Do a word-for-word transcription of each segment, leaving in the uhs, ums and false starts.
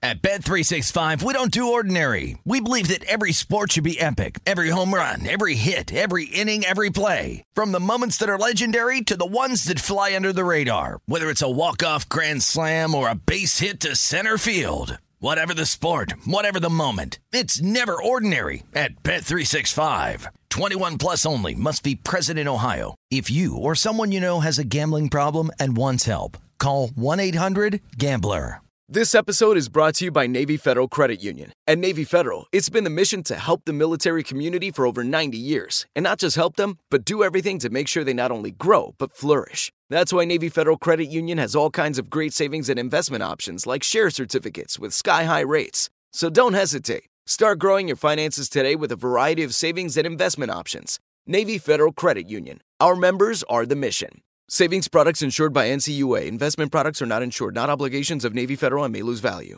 At Bet three sixty-five, we don't do ordinary. We believe that every sport should be epic. Every home run, every hit, every inning, every play. From the moments that are legendary to the ones that fly under the radar. Whether it's a walk-off grand slam or a base hit to center field. Whatever the sport, whatever the moment. It's never ordinary at Bet three sixty-five. twenty-one plus only. Must be present in Ohio. If you or someone you know has a gambling problem and wants help, call one eight hundred gambler. This episode is brought to you by Navy Federal Credit Union. At Navy Federal, it's been the mission to help the military community for over ninety years. And not just help them, but do everything to make sure they not only grow, but flourish. That's why Navy Federal Credit Union has all kinds of great savings and investment options like share certificates with sky-high rates. So don't hesitate. Start growing your finances today with a variety of savings and investment options. Navy Federal Credit Union. Our members are the mission. Savings products insured by N C U A. Investment products are not insured, not obligations of Navy Federal and may lose value.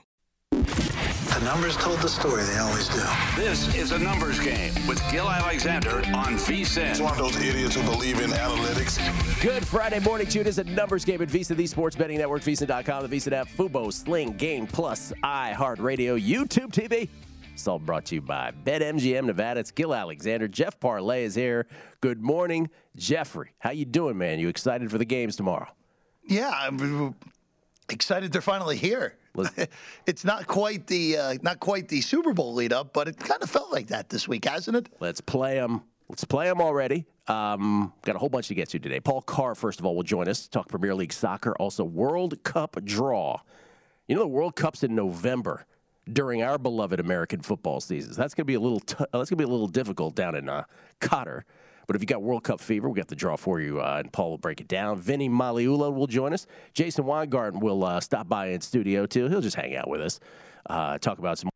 The numbers told the story. They always do. This is a numbers game with Gil Alexander on VSiN. It's one of those idiots who believe in analytics. Good Friday morning to you. It is a numbers game at VSiN, the sports betting network, VSiN dot com, the VSiN app, Fubo, Sling, Game Plus, iHeartRadio, YouTube T V. It's all brought to you by BetMGM Nevada. It's Gil Alexander. Jeff Parlay is here. Good morning, Jeffrey. How you doing, man? You excited for the games tomorrow? Yeah, I'm excited they're finally here. It's not quite the uh, not quite the Super Bowl lead up, but it kind of felt like that this week, hasn't it? Let's play them. Let's play them already. Um, got a whole bunch to get to today. Paul Carr, first of all, will join us. Talk Premier League soccer. Also, World Cup draw. You know the World Cup's in November during our beloved American football seasons. That's gonna be a little. T- that's gonna be a little difficult down in uh, Qatar. But if you got World Cup fever, we got the draw for you, uh, and Paul will break it down. Vinny Maliulo will join us. Jason Weingarten will uh, stop by in studio, too. He'll just hang out with us, uh, talk about some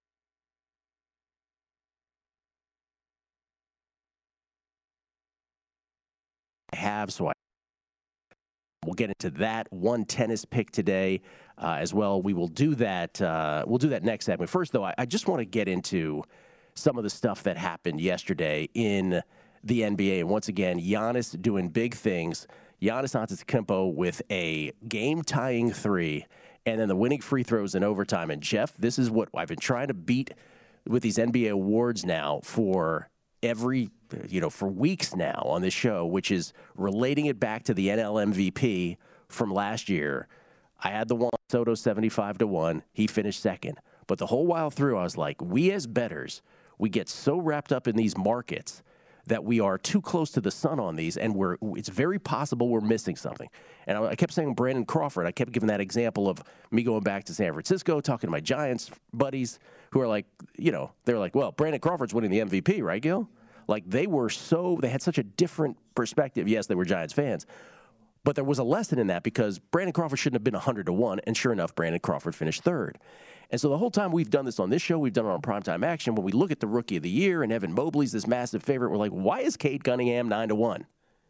I have, so I we'll get into that. One tennis pick today uh, as well. We will do that. Uh, we'll do that next segment. First, though, I, I just want to get into some of the stuff that happened yesterday in the N B A. And once again, Giannis doing big things. Giannis Antetokounmpo with a game-tying three, and then the winning free throws in overtime. And, Jeff, this is what I've been trying to beat with these N B A awards now for every, you know, for weeks now on this show, which is relating it back to the N L M V P from last year. I had the Juan Soto seventy-five to one. He finished second. But the whole while through, I was like, we as bettors, we get so wrapped up in these markets that we are too close to the sun on these, and we're it's very possible we're missing something. And I, I kept saying Brandon Crawford. I kept giving that example of me going back to San Francisco, talking to my Giants buddies who are like, you know, they're like, well, Brandon Crawford's winning the M V P, right, Gil? Like, they were so, they had such a different perspective. Yes, they were Giants fans, but there was a lesson in that because Brandon Crawford shouldn't have been one hundred to one, and sure enough, Brandon Crawford finished third. And so the whole time we've done this on this show, we've done it on Primetime Action. When we look at the Rookie of the Year and Evan Mobley's this massive favorite, we're like, why is Cade Cunningham nine to one?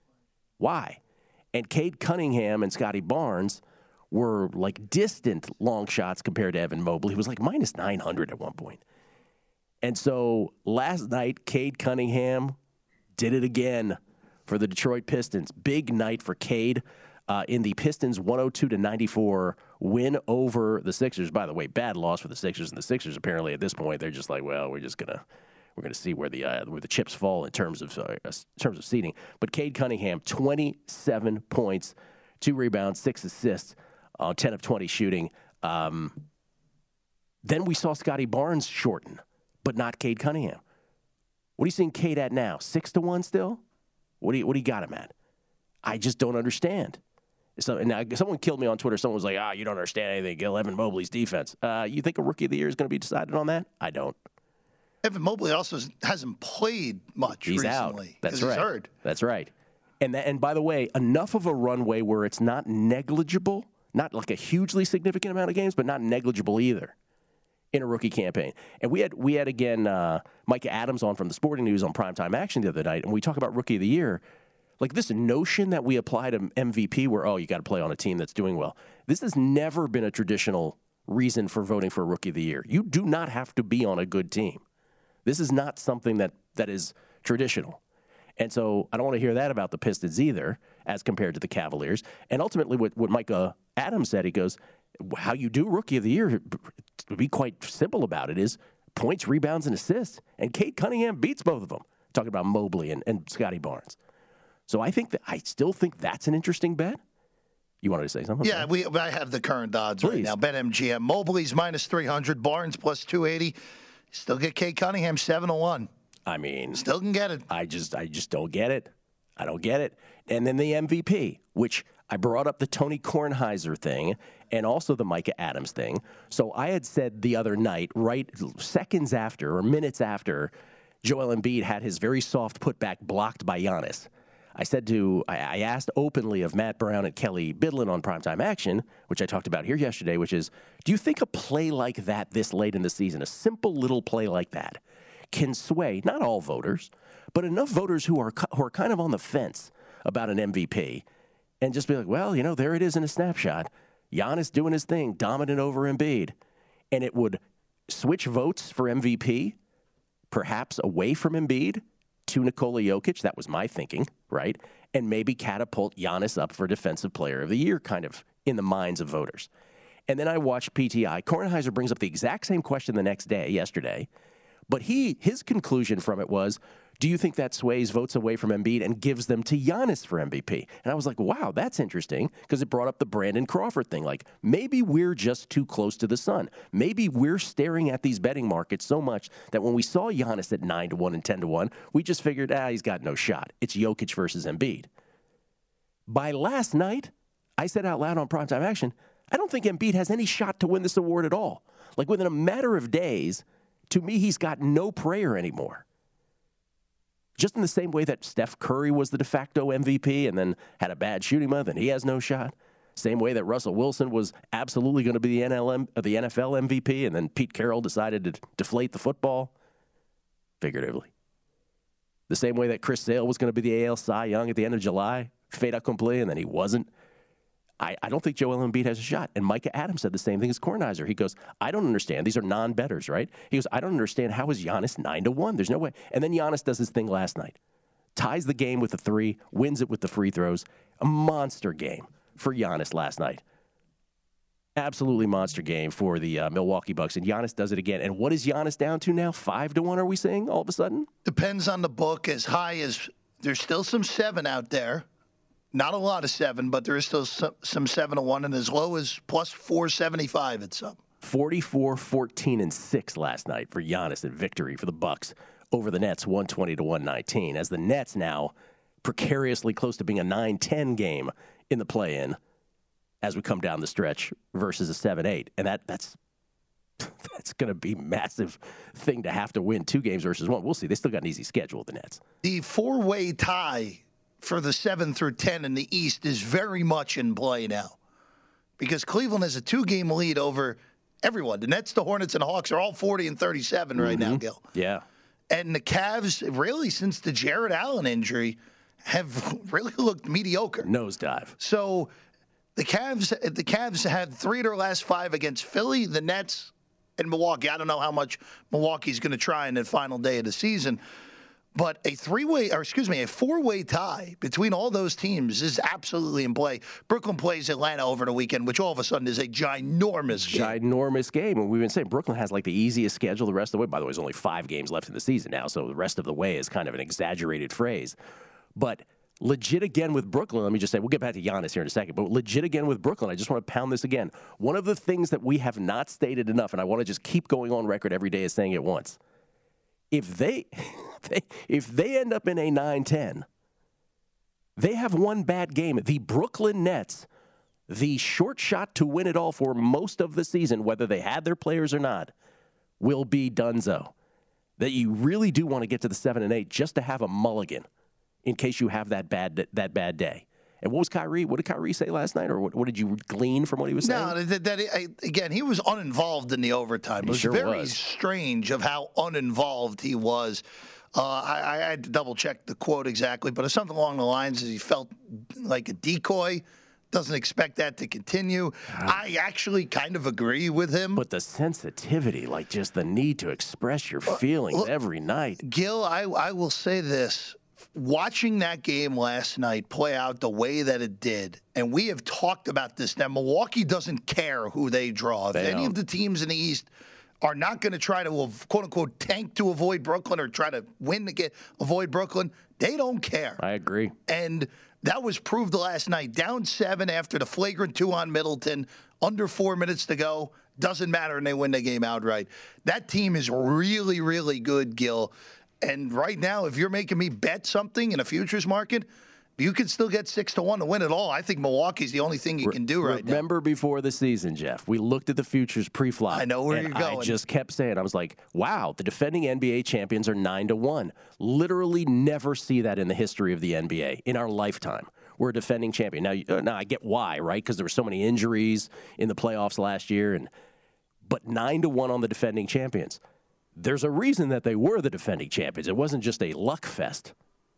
Why? And Cade Cunningham and Scotty Barnes were like distant long shots compared to Evan Mobley. He was like minus nine hundred at one point. And so last night, Cade Cunningham did it again for the Detroit Pistons. Big night for Cade. Uh, in the Pistons' one oh two to ninety-four win over the Sixers. By the way, bad loss for the Sixers, and the Sixers apparently at this point they're just like, well, we're just gonna we're gonna see where the uh, where the chips fall in terms of uh, in terms of seeding. But Cade Cunningham, twenty-seven points, two rebounds, six assists on ten of twenty shooting. Um, then we saw Scotty Barnes shorten, but not Cade Cunningham. What are you seeing Cade at now? Six to one still? What do you what do you got him at? I just don't understand. So, and now someone killed me on Twitter. Someone was like, ah, you don't understand anything, Gil. Evan Mobley's defense. Uh, you think a Rookie of the Year is going to be decided on that? I don't. Evan Mobley also hasn't played much he's recently. Out. That's right. He's hurt. That's right. And, that, and by the way, enough of a runway where it's not negligible, not like a hugely significant amount of games, but not negligible either in a rookie campaign. And we had, we had again, uh, Mike Adams on from the Sporting News on Primetime Action the other night, and we talk about Rookie of the Year. Like this notion that we apply to M V P where, oh, you got to play on a team that's doing well. This has never been a traditional reason for voting for Rookie of the Year. You do not have to be on a good team. This is not something that, that is traditional. And so I don't want to hear that about the Pistons either as compared to the Cavaliers. And ultimately what, what Mike uh, Adams said, he goes, how you do Rookie of the Year to be quite simple about it, is points, rebounds, and assists. And Cade Cunningham beats both of them. Talking about Mobley and, and Scotty Barnes. So I think that I still think that's an interesting bet. You wanted to say something? Yeah, we. I have the current odds Please. right now. BetMGM. Mobley's minus three hundred. Barnes plus two eighty. Still get Cade Cunningham seven to one. I mean, still can get it. I just, I just don't get it. I don't get it. And then the M V P, which I brought up the Tony Kornheiser thing and also the Micah Adams thing. So I had said the other night, right seconds after or minutes after Joel Embiid had his very soft putback blocked by Giannis, I said to, I asked openly of Matt Brown and Kelly Bidlin on Primetime Action, which I talked about here yesterday, which is, do you think a play like that this late in the season, a simple little play like that, can sway, not all voters, but enough voters who are who are kind of on the fence about an M V P and just be like, well, you know, there it is in a snapshot. Giannis doing his thing, dominant over Embiid. And it would switch votes for M V P, perhaps away from Embiid, to Nikola Jokic. That was my thinking, right? And maybe catapult Giannis up for Defensive Player of the Year, kind of in the minds of voters. And then I watched P T I. Kornheiser brings up the exact same question the next day, yesterday. But he his conclusion from it was, do you think that sways votes away from Embiid and gives them to Giannis for M V P? And I was like, wow, that's interesting, because it brought up the Brandon Crawford thing. Like, maybe we're just too close to the sun. Maybe we're staring at these betting markets so much that when we saw Giannis at nine to one and ten to one, we just figured, ah, he's got no shot. It's Jokic versus Embiid. By last night, I said out loud on Primetime Action, I don't think Embiid has any shot to win this award at all. Like, within a matter of days, to me, he's got no prayer anymore. Just in the same way that Steph Curry was the de facto M V P and then had a bad shooting month and he has no shot. Same way that Russell Wilson was absolutely going to be the N L M, the N F L M V P, and then Pete Carroll decided to deflate the football, figuratively. The same way that Chris Sale was going to be the A L Cy Young at the end of July, fait accompli, and then he wasn't. I, I don't think Joel Embiid has a shot. And Micah Adams said the same thing as Kornheiser. He goes, I don't understand. These are non-bettors, right? He goes, I don't understand. How is Giannis nine to one? There's no way. And then Giannis does his thing last night. Ties the game with the three, wins it with the free throws. A monster game for Giannis last night. Absolutely monster game for the uh, Milwaukee Bucks. And Giannis does it again. And what is Giannis down to now? Five to one, are we saying, all of a sudden? Depends on the book. As high as, there's still some seven out there. Not a lot of seven, but there is still some, some seven to one, and as low as plus four seventy-five at some. forty-four, fourteen, and six last night for Giannis in victory for the Bucks over the Nets, one twenty to one nineteen. As the Nets now precariously close to being a nine ten game in the play-in as we come down the stretch versus a seven eight, and that that's that's going to be a massive thing to have to win two games versus one. We'll see. They still got an easy schedule, the Nets. The four-way tie for the seven through ten in the East is very much in play now, because Cleveland has a two-game lead over everyone. The Nets, the Hornets, and the Hawks are all forty and thirty-seven right mm-hmm. now, Gil. Yeah. And the Cavs, really, since the Jared Allen injury, have really looked mediocre. Nosedive. So the Cavs, the Cavs had three of their last five against Philly, the Nets, and Milwaukee. I don't know how much Milwaukee's going to try in the final day of the season. But a three-way, or excuse me, a four-way tie between all those teams is absolutely in play. Brooklyn plays Atlanta over the weekend, which all of a sudden is a ginormous game. Ginormous game. And we've been saying Brooklyn has like the easiest schedule the rest of the way. By the way, there's only five games left in the season now, so the rest of the way is kind of an exaggerated phrase. But legit again with Brooklyn, let me just say, we'll get back to Giannis here in a second, but legit again with Brooklyn, I just want to pound this again. One of the things that we have not stated enough, and I want to just keep going on record every day as saying it once, if they... They, if they end up in a nine ten, they have one bad game. The Brooklyn Nets, the short shot to win it all for most of the season, whether they had their players or not, will be donezo. That you really do want to get to the seven and eight just to have a mulligan in case you have that bad that bad day. And what was Kyrie? What did Kyrie say last night, or what, what did you glean from what he was saying? No, that, that I, again, he was uninvolved in the overtime. It was sure very was. strange of how uninvolved he was. Uh, I, I had to double-check the quote exactly, but it's something along the lines as he felt like a decoy, doesn't expect that to continue. God. I actually kind of agree with him. But the sensitivity, like just the need to express your feelings uh, every night. Gil, I, I will say this. watching that game last night play out the way that it did, and we have talked about this now, Milwaukee doesn't care who they draw. If They any don't. of the teams in the East are not going to try to, quote-unquote, tank to avoid Brooklyn or try to win to get avoid Brooklyn, they don't care. I agree. And that was proved last night. Down seven after the flagrant two on Middleton, under four minutes to go. Doesn't matter, and they win the game outright. That team is really, really good, Gil. And right now, if you're making me bet something in a futures market, you can still get six to one to win it all. I think Milwaukee's the only thing you can do right now. Remember before the season, Jeff, we looked at the futures pre-flop. I know where and you're going. I just kept saying, I was like, wow, the defending N B A champions are nine to one. Literally never see that in the history of the N B A in our lifetime. We're a defending champion. Now, uh, now I get why, right? Because there were so many injuries in the playoffs last year, and but nine to one on the defending champions. There's a reason that they were the defending champions. It wasn't just a luck fest.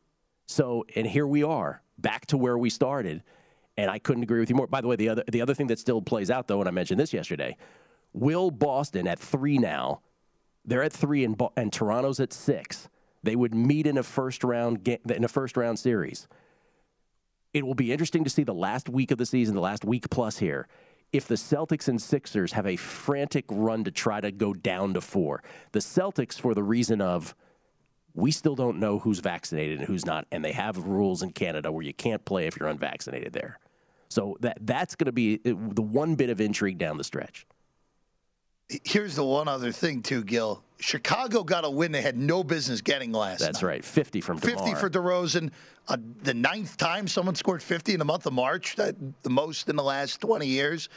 So, and here we are, back to where we started, and I couldn't agree with you more. By the way, the other the other thing that still plays out, though, and I mentioned this yesterday, will Boston at three now, they're at three and, and Toronto's at six. They would meet in a first round ga- in a first round series. It will be interesting to see the last week of the season, the last week plus here, if the Celtics and Sixers have a frantic run to try to go down to four. The Celtics, for the reason of we still don't know who's vaccinated and who's not, and they have rules in Canada where you can't play if you're unvaccinated there. So that that's going to be the one bit of intrigue down the stretch. Here's the one other thing, too, Gil. Chicago got a win they had no business getting last That's night. right, fifty from DeMar. fifty for DeRozan. Uh, the ninth time someone scored fifty in the month of March, that, the most in the last twenty years.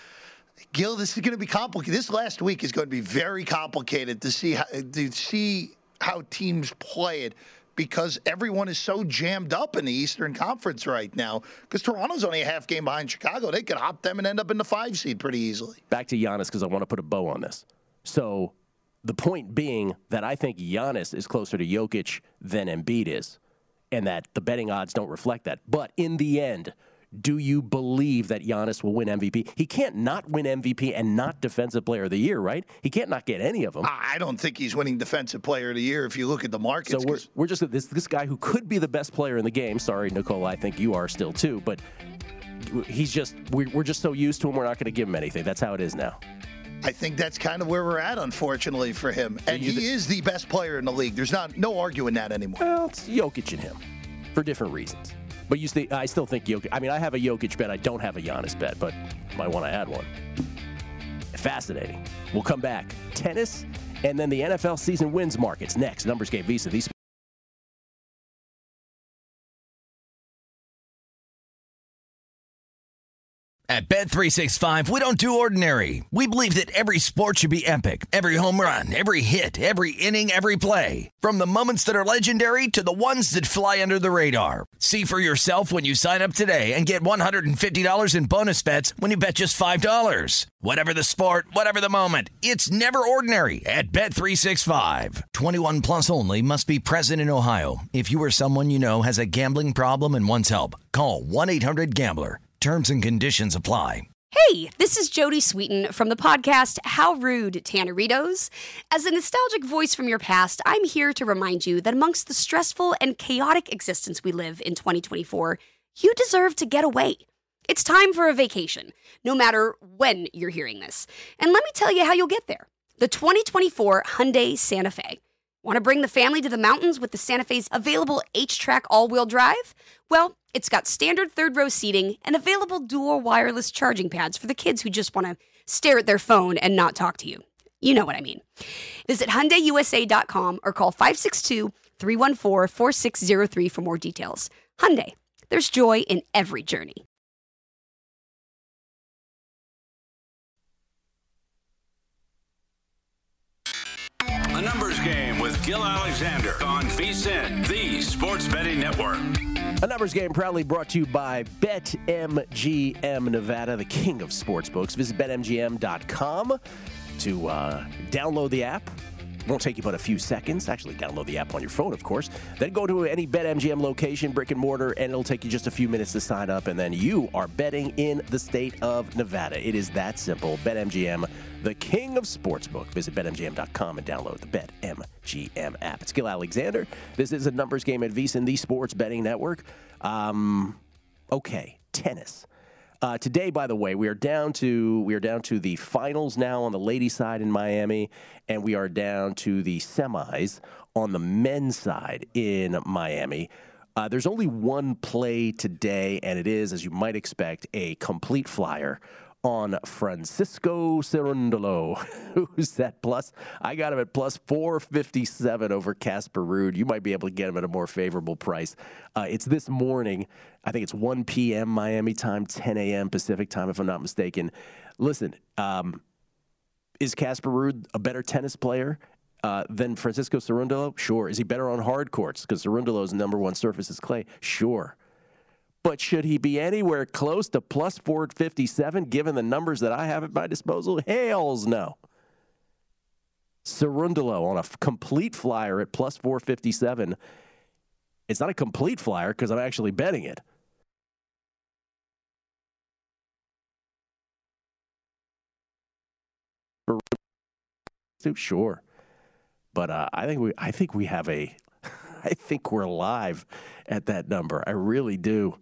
Gil, this is going to be complicated. This last week is going to be very complicated to see how, to see how teams play it, because everyone is so jammed up in the Eastern Conference right now. Because Toronto's only a half game behind Chicago. They could hop them and end up in the five seed pretty easily. Back to Giannis, because I want to put a bow on this. So the point being that I think Giannis is closer to Jokic than Embiid is, and that the betting odds don't reflect that. But in the end, do you believe that Giannis will win M V P? He can't not win M V P and not Defensive Player of the Year, right? He can't not get any of them. I don't think he's winning Defensive Player of the Year if you look at the markets. So we're, we're just this this guy who could be the best player in the game. Sorry, Nicole, I think you are still too. But he's just we're, we're just so used to him, we're not going to give him anything. That's how it is now. I think that's kind of where we're at, unfortunately, for him. And he th- is the best player in the league. There's not no arguing that anymore. Well, it's Jokic and him for different reasons. But you see, I still think Jokic. I mean, I have a Jokic bet. I don't have a Giannis bet, but might want to add one. Fascinating. We'll come back. Tennis, and then the N F L season wins markets next. Numbers Game Visa. These. At Bet three sixty-five, we don't do ordinary. We believe that every sport should be epic. Every home run, every hit, every inning, every play. From the moments that are legendary to the ones that fly under the radar. See for yourself when you sign up today and get one hundred fifty dollars in bonus bets when you bet just five dollars. Whatever the sport, whatever the moment, it's never ordinary at Bet three sixty-five. twenty-one plus only. Must be present in Ohio. If you or someone you know has a gambling problem and wants help, call one eight hundred gambler. Terms and conditions apply. Hey, this is Jody Sweeten from the podcast How Rude, Tanneritos. As a nostalgic voice from your past, I'm here to remind you that amongst the stressful and chaotic existence we live in twenty twenty-four, you deserve to get away. It's time for a vacation, no matter when you're hearing this. And let me tell you how you'll get there. The twenty twenty-four Hyundai Santa Fe. Want to bring the family to the mountains with the Santa Fe's available H-Track all-wheel drive? Well, it's got standard third-row seating and available dual wireless charging pads for the kids who just want to stare at their phone and not talk to you. You know what I mean. Visit Hyundai U S A dot com or call five six two, three one four, four six zero three for more details. Hyundai, there's joy in every journey. A Numbers Game with Gil Alexander on V S I N, the Sports Betting Network. A Numbers Game proudly brought to you by BetMGM Nevada, the king of sportsbooks. Visit Bet M G M dot com to uh, download the app. It won't take you but a few seconds. Actually, download the app on your phone, of course. Then go to any BetMGM location, brick and mortar, and it'll take you just a few minutes to sign up, and then you are betting in the state of Nevada. It is that simple. Bet M G M the king of sportsbook. Visit bet M G M dot com and download the BetMGM app. It's Gil Alexander. This is a numbers game at VSiN, the Sports Betting Network. Um, okay, tennis. Uh, today, by the way, we are down to we are down to the finals now on the ladies' side in Miami, and we are down to the semis on the men's side in Miami. Uh, there's only one play today, and it is, as you might expect, a complete flyer on Francisco Cerundolo. Who's that plus? I got him at plus four fifty-seven over Casper Ruud. You might be able to get him at a more favorable price. Uh, it's this morning. I think it's one p.m. Miami time, ten a.m. Pacific time, if I'm not mistaken. Listen, um, is Casper Ruud a better tennis player Uh, than Francisco Cerundolo? Sure. Is he better on hard courts? Because Cerundolo's number one surface is clay? Sure. But should he be anywhere close to plus four fifty-seven, given the numbers that I have at my disposal? Hells no. Cerundolo on a f- complete flyer at plus four fifty-seven. It's not a complete flyer because I'm actually betting it. Sure. But uh, I think we, I think we have a, I think we're live at that number. I really do.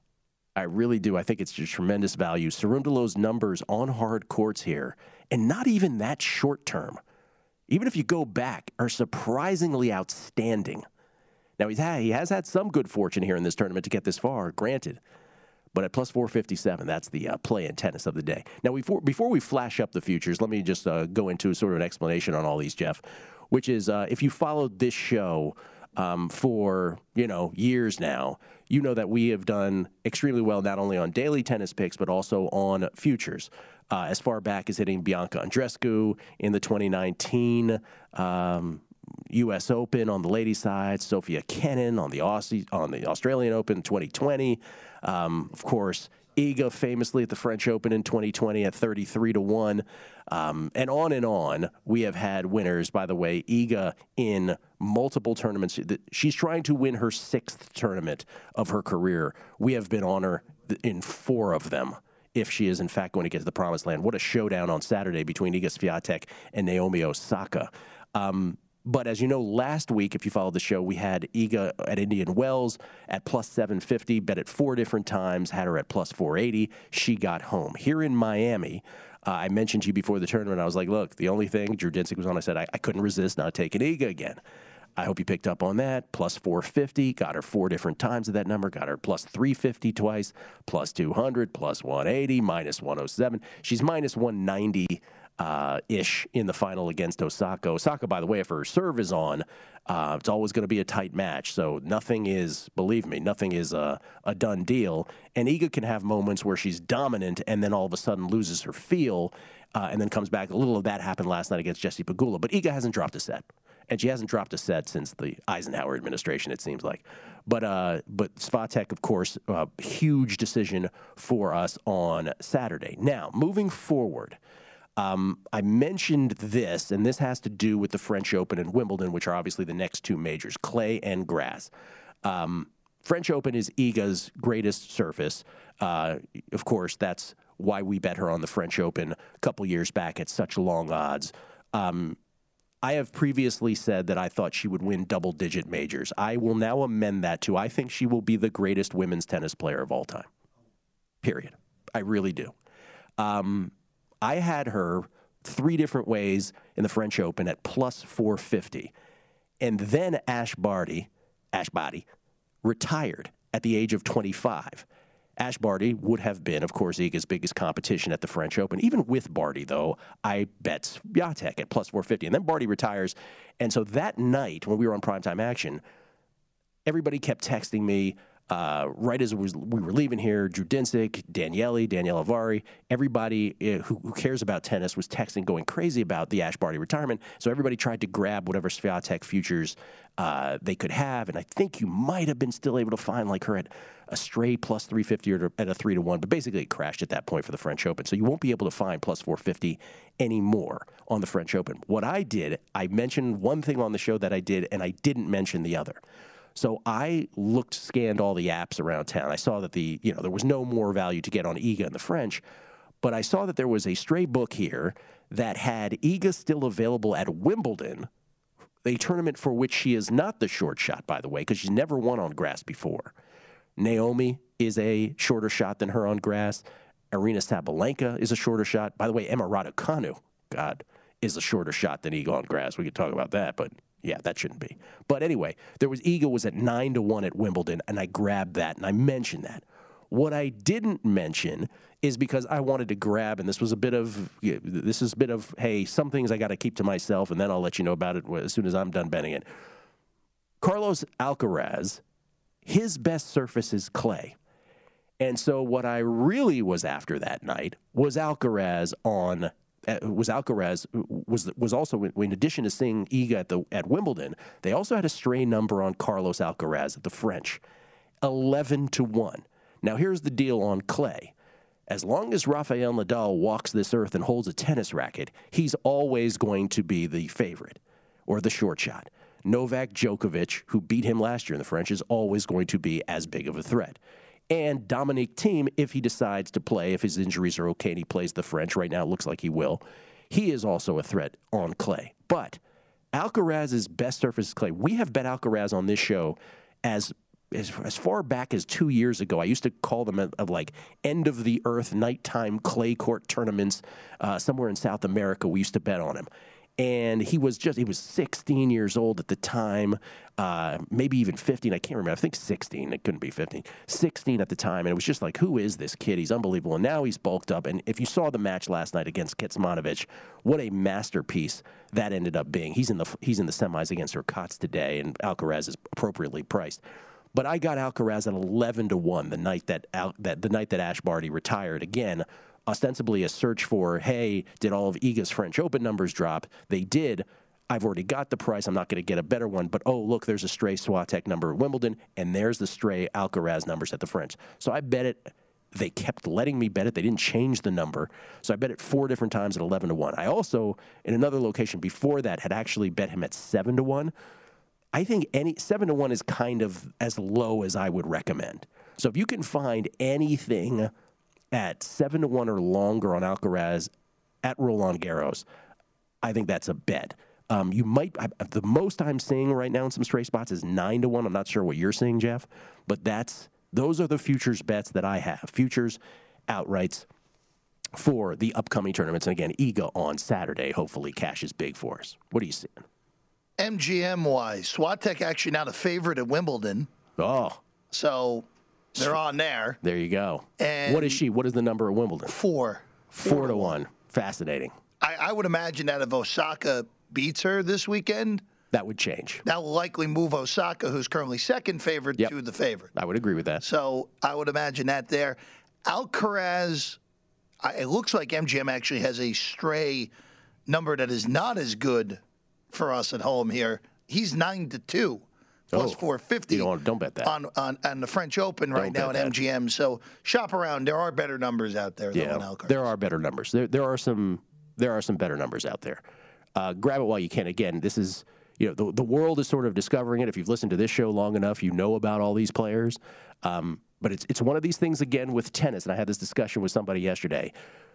I really do. I think it's just tremendous value. Cerundolo's numbers on hard courts here, and not even that short term, even if you go back, are surprisingly outstanding. Now he's had, he has had some good fortune here in this tournament to get this far, granted. But at plus four fifty-seven, that's the uh, play in tennis of the day. Now, before before we flash up the futures, let me just uh, go into sort of an explanation on all these, Jeff, which is uh, if you followed this show um, for, you know, years now, you know that we have done extremely well not only on daily tennis picks, but also on futures. Uh, as far back as hitting Bianca Andreescu in the twenty nineteen um, U S Open on the ladies' side, Sophia Kenin on the Aussie, on the Australian Open twenty twenty. Um, of course, Iga famously at the French Open in twenty twenty at thirty-three to one. Um, and on and on, we have had winners. By the way, Iga in multiple tournaments. She's trying to win her sixth tournament of her career. We have been on her in four of them, if she is in fact going to get to the promised land. What a showdown on Saturday between Iga Swiatek and Naomi Osaka. Um, But as you know, last week, if you followed the show, we had Iga at Indian Wells at plus seven fifty, bet it four different times, had her at plus four eighty. She got home. Here in Miami, uh, I mentioned to you before the tournament, I was like, look, the only thing, Drew Dinsick was on, I said, I, I couldn't resist not taking Iga again. I hope you picked up on that. Plus four fifty, got her four different times of that number, got her plus three fifty twice, plus two hundred, plus one eighty, minus one oh seven. She's minus one ninety. Uh, ish in the final against Osaka. Osaka, by the way, if her serve is on, uh, it's always going to be a tight match. So nothing is, believe me, nothing is a, a done deal. And Iga can have moments where she's dominant and then all of a sudden loses her feel uh, and then comes back. A little of that happened last night against Jessie Pegula. But Iga hasn't dropped a set. And she hasn't dropped a set since the Eisenhower administration, it seems like. But uh, but Swiatek, of course, a huge decision for us on Saturday. Now, moving forward, Um, I mentioned this, and this has to do with the French Open and Wimbledon, which are obviously the next two majors, clay and grass. Um, French Open is Iga's greatest surface. Uh, of course, that's why we bet her on the French Open a couple years back at such long odds. Um, I have previously said that I thought she would win double-digit majors. I will now amend that to I think she will be the greatest women's tennis player of all time, period. I really do. Um I had her three different ways in the French Open at plus four fifty. And then Ash Barty, Ash Barty, retired at the age of twenty-five. Ash Barty would have been, of course, Iga's biggest competition at the French Open. Even with Barty, though, I bet Swiatek at plus four fifty. And then Barty retires. And so that night, when we were on primetime action, everybody kept texting me, Uh, right as it was, we were leaving here, Drew Dinsick, Daniele, Danielle Avari, everybody uh, who, who cares about tennis was texting, going crazy about the Ash Barty retirement. So everybody tried to grab whatever Swiatek futures uh, they could have. And I think you might have been still able to find like her at a stray plus three fifty or at a three to one. But basically it crashed at that point for the French Open. So you won't be able to find plus four fifty anymore on the French Open. What I did, I mentioned one thing on the show that I did, and I didn't mention the other. So I looked, scanned all the apps around town. I saw that the, you know, there was no more value to get on Iga in the French, but I saw that there was a stray book here that had Iga still available at Wimbledon, a tournament for which she is not the short shot, by the way, because she's never won on grass before. Naomi is a shorter shot than her on grass. Aryna Sabalenka is a shorter shot. By the way, Emma Raducanu, God, is a shorter shot than Iga on grass. We could talk about that, but yeah, that shouldn't be. But anyway, there was Iga was at nine to one at Wimbledon, and I grabbed that, and I mentioned that. What I didn't mention is because I wanted to grab, and this was a bit of, this is a bit of, hey, some things I got to keep to myself, and then I'll let you know about it as soon as I'm done betting it. Carlos Alcaraz, his best surface is clay. And so what I really was after that night was Alcaraz on, uh, was Alcaraz, was was also, in addition to seeing Iga at, the, at Wimbledon, they also had a stray number on Carlos Alcaraz at the French, eleven to one. Now, here's the deal on clay. As long as Rafael Nadal walks this earth and holds a tennis racket, he's always going to be the favorite or the short shot. Novak Djokovic, who beat him last year in the French, is always going to be as big of a threat. And Dominic Thiem, if he decides to play, if his injuries are okay and he plays the French, right now it looks like he will, he is also a threat on clay. But Alcaraz's best surface is clay. We have bet Alcaraz on this show as As, as far back as two years ago. I used to call them of like end-of-the-earth nighttime clay court tournaments uh, somewhere in South America. We used to bet on him. And he was just, he was sixteen years old at the time, uh, maybe even fifteen. I can't remember. I think sixteen. It couldn't be fifteen. sixteen at the time. And it was just like, who is this kid? He's unbelievable. And now he's bulked up. And if you saw the match last night against Kecmanovic, what a masterpiece that ended up being. He's in the, he's in the semis against Hurkacz today, and Alcaraz is appropriately priced. But I got Alcaraz at eleven to one the night that, Al, that the night that Ash Barty retired. Again, ostensibly a search for, hey, did all of Iga's French Open numbers drop? They did. I've already got the price. I'm not going to get a better one. But, oh, look, there's a stray Swiatek number at Wimbledon, and there's the stray Alcaraz numbers at the French. So I bet it. They kept letting me bet it. They didn't change the number. So I bet it four different times at eleven to one. I also, in another location before that, had actually bet him at seven to one. I think any seven to one is kind of as low as I would recommend. So if you can find anything at seven to one or longer on Alcaraz at Roland Garros, I think that's a bet. Um, you might I, the most I'm seeing right now in some stray spots is nine to one. I'm not sure what you're seeing, Jeff, but that's those are the futures bets that I have. Futures outrights for the upcoming tournaments. And again, Iga on Saturday. Hopefully, cash is big for us. What are you seeing? M G M-wise, Swiatek actually now the favorite at Wimbledon. Oh. So they're on there. There you go. And what is she? What is the number at Wimbledon? Four. Four, Four to one. one. Fascinating. I, I would imagine that if Osaka beats her this weekend, that would change. That will likely move Osaka, who's currently second favorite, yep. to the favorite. I would agree with that. So I would imagine that there. Alcaraz, I, it looks like M G M actually has a stray number that is not as good for us at home here. He's nine to two, plus oh, four fifty. You don't, don't bet that on, on on the French Open don't right now at that. M G M. So shop around. There are better numbers out there. Yeah, than Alcaraz. There are better numbers. There there are some there are some better numbers out there. Uh, grab it while you can. Again, this is you know the the world is sort of discovering it. If you've listened to this show long enough, you know about all these players. Um, but it's it's one of these things again with tennis, and I had this discussion with somebody yesterday.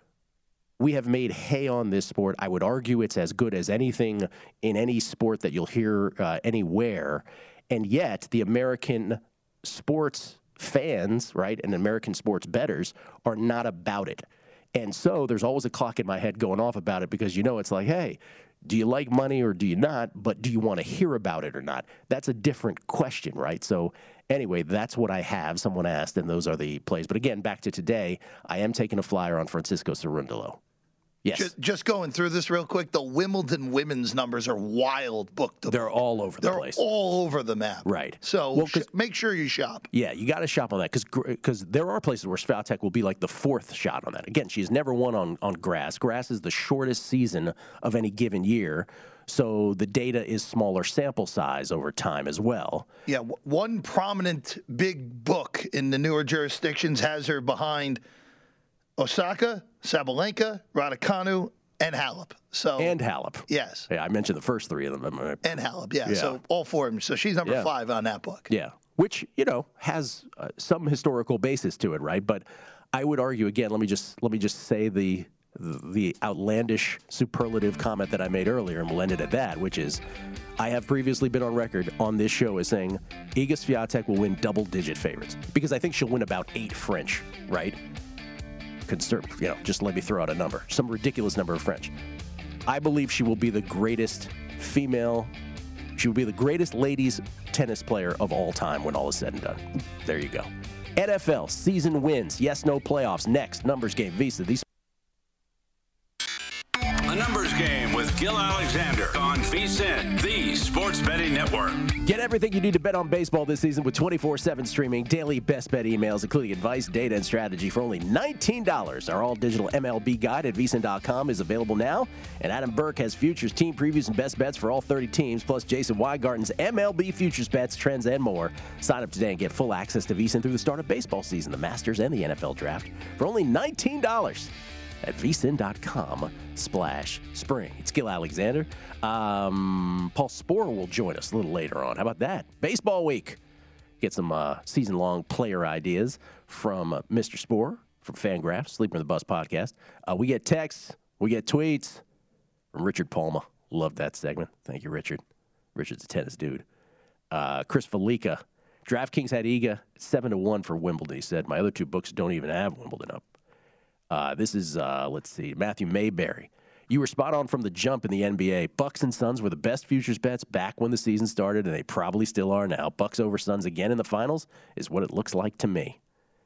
We have made hay on this sport. I would argue it's as good as anything in any sport that you'll hear uh, anywhere. And yet, the American sports fans, right, and American sports bettors are not about it. And so there's always a clock in my head going off about it because, you know, it's like, hey, do you like money or do you not? But do you want to hear about it or not? That's a different question, right? So anyway, that's what I have. Someone asked, and those are the plays. But again, back to today, I am taking a flyer on Francisco Cerundolo. Yes. Just, just going through this real quick, the Wimbledon women's numbers are wild booked. They're all over the They're place. They're all over the map. Right. So well, sh- make sure you shop. Yeah, you got to shop on that because because there are places where Swiatek will be like the fourth shot on that. Again, she's never won on, on grass. Grass is the shortest season of any given year. So the data is smaller sample size over time as well. Yeah, w- one prominent big book in the newer jurisdictions has her behind Osaka, Sabalenka, Raducanu, and Halep. So and Halep. Yes. Yeah, I mentioned the first three of them. And Halep, yeah. yeah. So all four of them. So she's number yeah. five on that book. Yeah, which, you know, has uh, some historical basis to it, right? But I would argue again. Let me just let me just say the the outlandish superlative comment that I made earlier, and we'll end it at that, which is, I have previously been on record on this show as saying Iga Swiatek will win double-digit favorites because I think she'll win about eight French, right? Concern, you know, just let me throw out a number, some ridiculous number of French. I believe she will be the greatest female, she will be the greatest ladies tennis player of all time when all is said and done. There you go. N F L season wins, yes, no playoffs. Next, numbers game, Visa. These A numbers game with Gil Alexander on VSiN, the Sports Betting Network. Get everything you need to bet on baseball this season with twenty-four seven streaming, daily best bet emails, including advice, data, and strategy for only nineteen dollars. Our all-digital M L B guide at V S I N dot com is available now. And Adam Burke has futures, team previews, and best bets for all thirty teams, plus Jason Weingarten's M L B futures bets, trends, and more. Sign up today and get full access to V S I N through the start of baseball season, the Masters, and the N F L Draft for only nineteen dollars. At V S I N dot com slash spring. It's Gil Alexander. Um, Paul Sporer will join us a little later on. How about that? Baseball week. Get some uh, season-long player ideas from uh, Mister Sporer from Fangraphs, Sleeper in the Bus podcast. Uh, we get texts. We get tweets from Richard Palma. Love that segment. Thank you, Richard. Richard's a tennis dude. Uh, Chris Felica. DraftKings had Iga seven to one for Wimbledon. He said, my other two books don't even have Wimbledon up. Uh, this is, uh, let's see, Matthew Mayberry. You were spot on from the jump in the N B A. Bucks and Suns were the best futures bets back when the season started, and they probably still are now. Bucks over Suns again in the finals is what it looks like to me.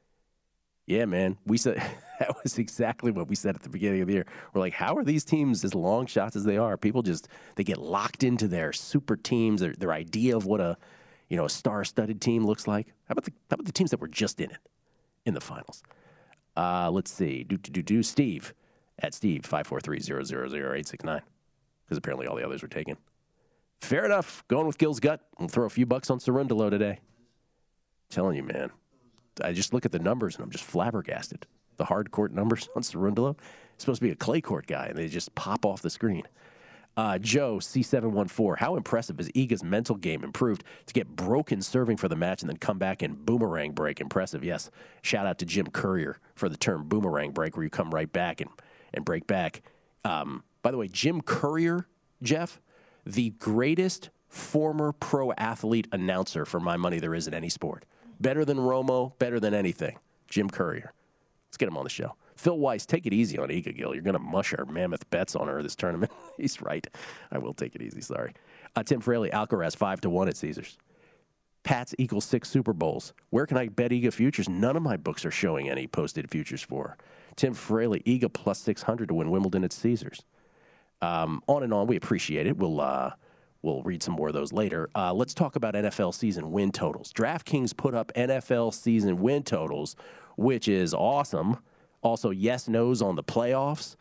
Yeah, man. We said that was exactly what we said at the beginning of the year. We're like, how are these teams as long shots as they are? People just, they get locked into their super teams, their, their idea of what a, you know, a star-studded team looks like. How about the, how about the teams that were just in it in the finals? Uh, let's see. Do, do, do, do. Steve at Steve, five four three, zero zero zero, eight six nine. Because apparently all the others were taken. Fair enough. Going with Gil's gut. We'll throw a few bucks on Cerundolo today. Telling you, man. I just look at the numbers and I'm just flabbergasted. The hard court numbers on Cerundolo. It's supposed to be a clay court guy, and they just pop off the screen. Uh, Joe, C seven one four. How impressive has Iga's mental game improved to get broken serving for the match and then come back and boomerang break? Impressive, yes. Shout out to Jim Courier for the term boomerang break, where you come right back and, and break back. Um, by the way, Jim Courier, Jeff, the greatest former pro athlete announcer for my money there is in any sport. Better than Romo, better than anything. Jim Courier. Let's get him on the show. Phil Weiss, take it easy on Iga, Gil. You're going to mush our mammoth bets on her this tournament. He's right. I will take it easy. Sorry. Uh, Tim Fraley, Alcaraz five to one at Caesars. Pats equals six Super Bowls. Where can I bet Iga futures? None of my books are showing any posted futures for. Tim Fraley, Iga plus six hundred to win Wimbledon at Caesars. Um, on and on. We appreciate it. We'll uh, we'll read some more of those later. Uh, let's talk about N F L season win totals. DraftKings put up N F L season win totals, which is awesome. Also, yes, no's on the playoffs,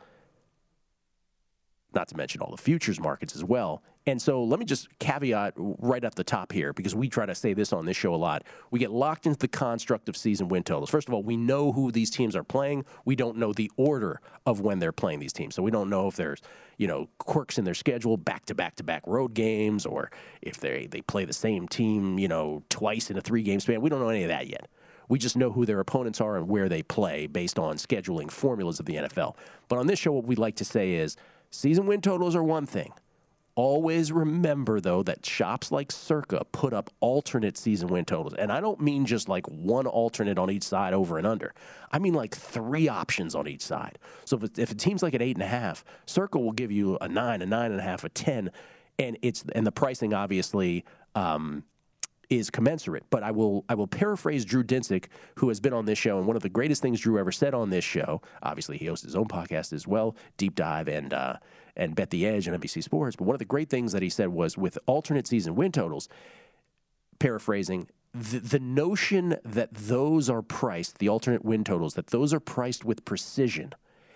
not to mention all the futures markets as well. And so let me just caveat right up the top here, because we try to say this on this show a lot. We get locked into the construct of season win totals. First of all, we know who these teams are playing. We don't know the order of when they're playing these teams. So we don't know if there's, you know, quirks in their schedule, back-to-back-to-back road games, or if they, they play the same team, you know, twice in a three-game span. We don't know any of that yet. We just know who their opponents are and where they play based on scheduling formulas of the N F L. But on this show, what we like to say is season win totals are one thing. Always remember, though, that shops like Circa put up alternate season win totals. And I don't mean just like one alternate on each side over and under. I mean like three options on each side. So if, it, if a team's like an eight and a half, Circa will give you a nine, a nine and a half, a ten. And it's and the pricing, obviously, um, is commensurate. But I will I will paraphrase Drew Dinsick, who has been on this show, and one of the greatest things Drew ever said on this show, obviously he hosts his own podcast as well, Deep Dive and uh, and Bet the Edge on N B C Sports. But one of the great things that he said was with alternate season win totals, paraphrasing, the, the notion that those are priced, the alternate win totals, that those are priced with precision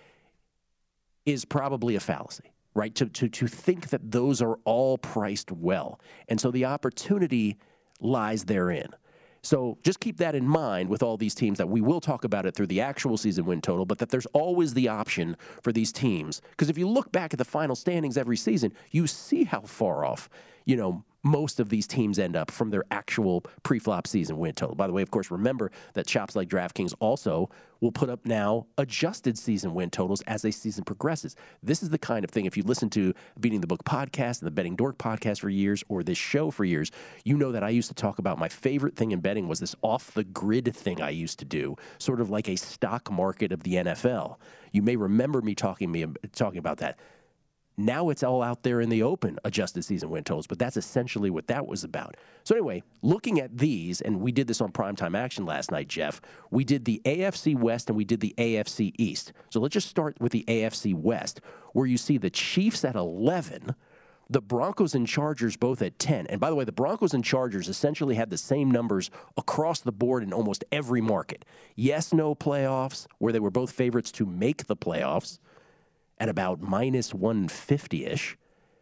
is probably a fallacy. Right? To, to, to think that those are all priced well. And so the opportunity lies therein. So just keep that in mind with all these teams, that we will talk about it through the actual season win total, but that there's always the option for these teams. Because if you look back at the final standings every season, you see how far off, you know, most of these teams end up from their actual pre-flop season win total. By the way, of course, remember that shops like DraftKings also will put up now adjusted season win totals as a season progresses. This is the kind of thing, if you listen to Beating the Book podcast and the Betting Dork podcast for years, or this show for years, you know that I used to talk about my favorite thing in betting was this off-the-grid thing I used to do, sort of like a stock market of the N F L. You may remember me talking, me, talking about that. Now it's all out there in the open, adjusted season win totals, but that's essentially what that was about. So anyway, looking at these, and we did this on Primetime Action last night, Jeff, we did the A F C West and we did the A F C East. So let's just start with the A F C West, where you see the Chiefs at eleven, the Broncos and Chargers both at ten. And by the way, the Broncos and Chargers essentially had the same numbers across the board in almost every market. Yes, no playoffs, where they were both favorites to make the playoffs, at about minus one fifty-ish.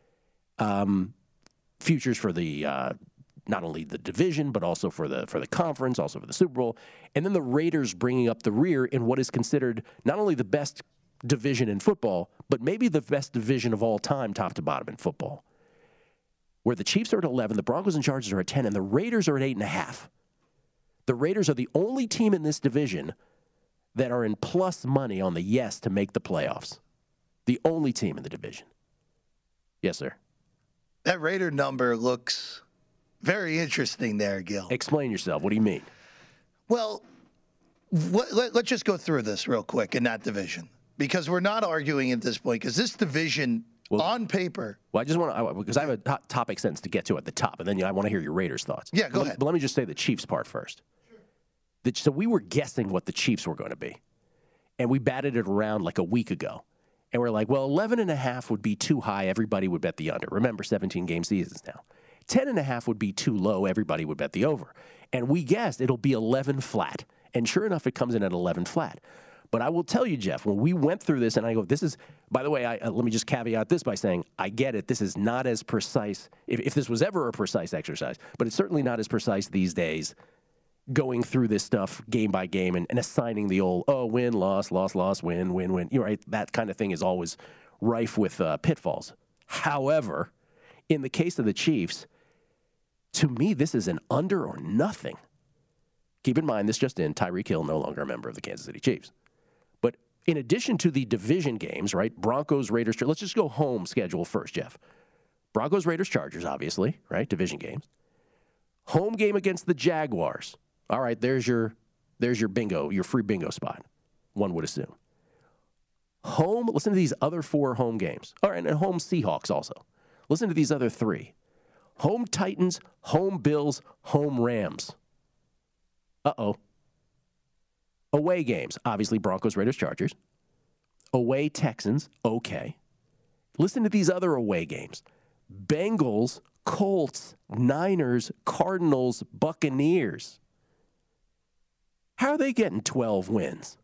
Um, futures for the uh, not only the division, but also for the for the conference, also for the Super Bowl. And then the Raiders bringing up the rear in what is considered not only the best division in football, but maybe the best division of all time, top to bottom in football, where the Chiefs are at eleven, the Broncos and Chargers are at ten, and the Raiders are at eight and a half. The Raiders are the only team in this division that are in plus money on the yes to make the playoffs. The only team in the division. Yes, sir. That Raider number looks very interesting there, Gil. Explain yourself. What do you mean? Well, what, let, let's just go through this real quick in that division, because we're not arguing at this point, because this division, well, on paper. Well, I just want to, because I have a hot topic sentence to get to at the top, and then you know, I want to hear your Raiders thoughts. Yeah, go but, ahead. But let me just say the Chiefs part first. Sure. The, so we were guessing what the Chiefs were going to be, and we batted it around like a week ago. And we're like, well, eleven and a half would be too high. Everybody would bet the under. Remember, seventeen-game seasons now. ten and a half would be too low. Everybody would bet the over. And we guessed it'll be eleven flat. And sure enough, it comes in at eleven flat. But I will tell you, Jeff, when we went through this, and I go, this is, by the way, I, uh, let me just caveat this by saying, I get it. This is not as precise, if, if this was ever a precise exercise, but it's certainly not as precise these days, going through this stuff game by game and, and assigning the old, oh, win, loss, loss, loss, win, win, win. You're right. That kind of thing is always rife with uh, pitfalls. However, in the case of the Chiefs, to me, this is an under or nothing. Keep in mind, this just in, Tyreek Hill no longer a member of the Kansas City Chiefs. But in addition to the division games, right, Broncos, Raiders, let's just go home schedule first, Jeff. Broncos, Raiders, Chargers, obviously, right, division games. Home game against the Jaguars. All right, there's your there's your bingo, your free bingo spot, one would assume. Home, listen to these other four home games. All right, and home Seahawks also. Listen to these other three. Home Titans, home Bills, home Rams. Uh-oh. Away games, obviously Broncos, Raiders, Chargers. Away Texans, okay. Listen to these other away games. Bengals, Colts, Niners, Cardinals, Buccaneers. How are they getting twelve wins?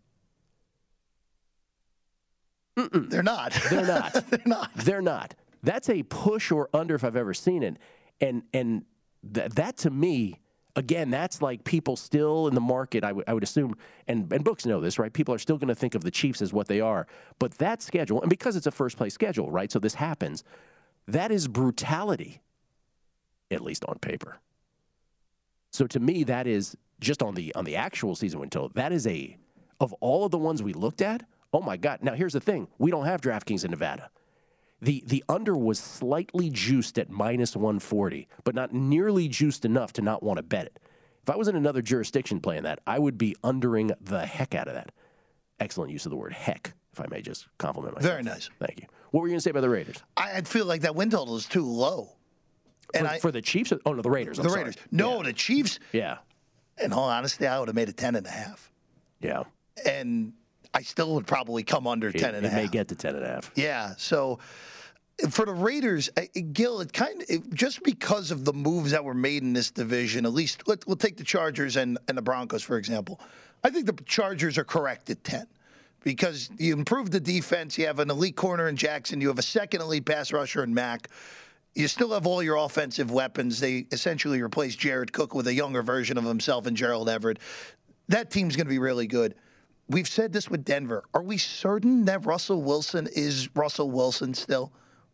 Mm-mm. They're not. They're not. They're not. They're not. That's a push or under if I've ever seen it. And and th- that to me, again, that's like people still in the market, I, w- I would assume, and, and books know this, right? People are still going to think of the Chiefs as what they are. But that schedule, and because it's a first-place schedule, right, so this happens, that is brutality, at least on paper. So to me, that is, just on the on the actual season win total, that is a, of all of the ones we looked at, oh my God. Now here's the thing. We don't have DraftKings in Nevada. The the under was slightly juiced at minus one forty, but not nearly juiced enough to not want to bet it. If I was in another jurisdiction playing that, I would be undering the heck out of that. Excellent use of the word heck, if I may just compliment myself. Very nice. Thank you. What were you going to say about the Raiders? I, I'd feel like that win total is too low. And for, I, for the Chiefs? Oh, no, the Raiders. I'm the sorry. Raiders. No, yeah. the Chiefs. Yeah. In all honesty, I would have made it ten and a half. Yeah. And I still would probably come under it, ten and a half. It may get to ten and a half. Yeah. So for the Raiders, Gil, it kind of it, just because of the moves that were made in this division, at least let, we'll take the Chargers and, and the Broncos, for example. I think the Chargers are correct at ten because you improve the defense. You have an elite corner in Jackson. You have a second elite pass rusher in Mack. You still have all your offensive weapons. They essentially replaced Jared Cook with a younger version of himself and Gerald Everett. That team's going to be really good. We've said this with Denver. Are we certain that Russell Wilson is Russell Wilson still?